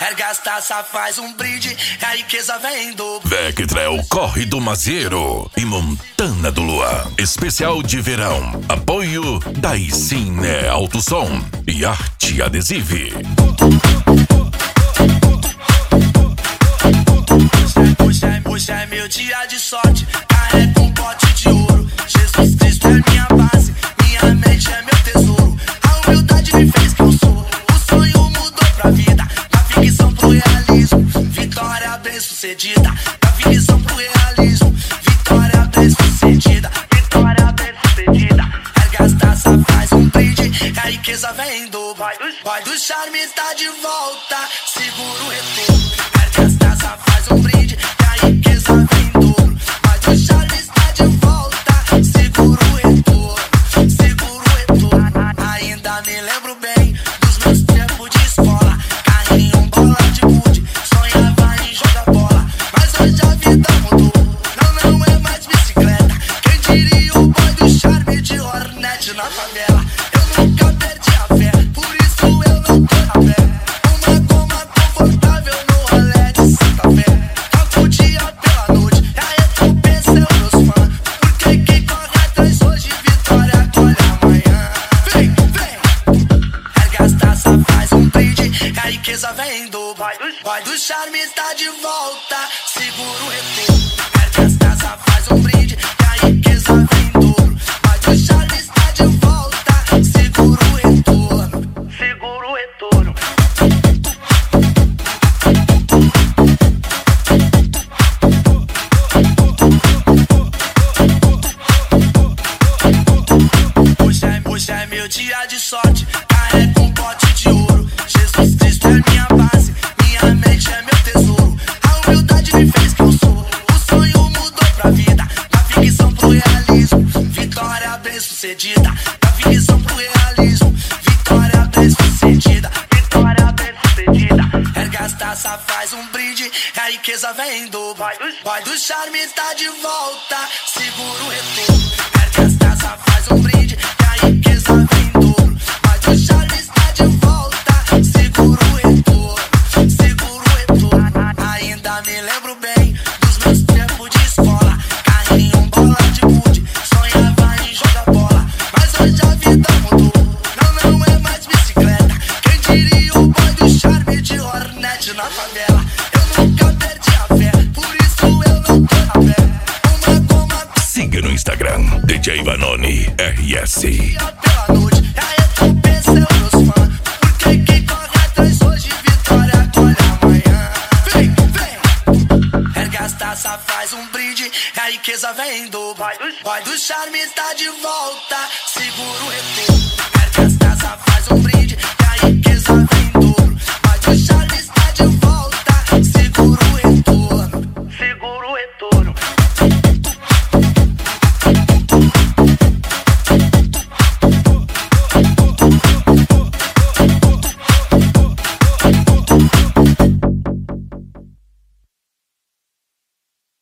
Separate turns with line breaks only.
erga as taças, faz um brinde, a riqueza vem em dobro.
Vectrel Corre do Mazieiro e Montana do Luan. Especial de verão. Apoio da Cine Alto Som e Arte Adesive.
Hoje é meu dia de sorte, carrego um pote de ouro. Jesus Cristo é minha base, minha mente é meu tesouro. A humildade me fez quem eu sou, o sonho mudou pra vida. Da ficção pro realismo, vitória bem sucedida. Da ficção pro realismo, vitória bem sucedida. Vitória bem sucedida. Erga as taças, faz um brinde, a riqueza vem em dobro. Vai do charme está de volta, segura o retorno. Erga as taças, faz um brinde, a riqueza vem em dobro. Vai do charme está de volta, segura o retorno. Segura o retorno. Ainda me lembro bem dos meus tempos de escola. Carrinho, bola de gude, sonhava em jogar bola. Mas hoje a vida mudou, não é mais bicicleta. Quem diria o boy do charme de Hornet na favela. Eu nunca perdi a fé, por isso eu não tô na fé. Uma goma confortável no rolê de Santa Fé. Toco o dia pela noite, e a recompensa é os meus fãs. Porque quem corre atrás hoje, vitória colhe amanhã. Vem, erga as taças, faz um brinde, a riqueza vem em dobro. Vai do charme está de volta, segura o retorno. Erga as taças, faz um brinde, a riqueza vem em dobro. Vai do charme está de volta, segura o retorno. Segura o retorno. Hoje é meu dia de sorte, carrego um pote de ouro. Jesus Cristo é minha base, minha mente é meu tesouro. A humildade me fez quem eu sou, o sonho mudou pra vida. Da ficção pro realismo, vitória bem sucedida. Da ficção pro realismo, vitória bem sucedida. Vitória bem sucedida. Erga as taças, faz um brinde, a riqueza vem em dobro. Vai do charme está de volta, segura o retorno. Erga as taças, faz um brinde, a riqueza vem em dobro. Vai do charme está de volta, segura o retorno. Segura o retorno. Ainda me lembro bem dos meus tempos de escola. Carrinho, bola de gude, sonhava em jogar bola. Mas hoje a vida mudou, não é mais bicicleta. Quem diria o boy do charme de Hornet na favela. Eu nunca perdi a fé, por isso eu não tô na fé. Uma goma
Siga no Instagram, DJ Vanoni RS.
pela noite, a recompensa é os meus fãs. Porque quem corre atrás hoje, vitória colhe amanhã. Vem, erga as taças, faz um brinde, a riqueza vem em dobro. Vai do charme está de volta, segura o retorno. Erga as taças, faz um brinde,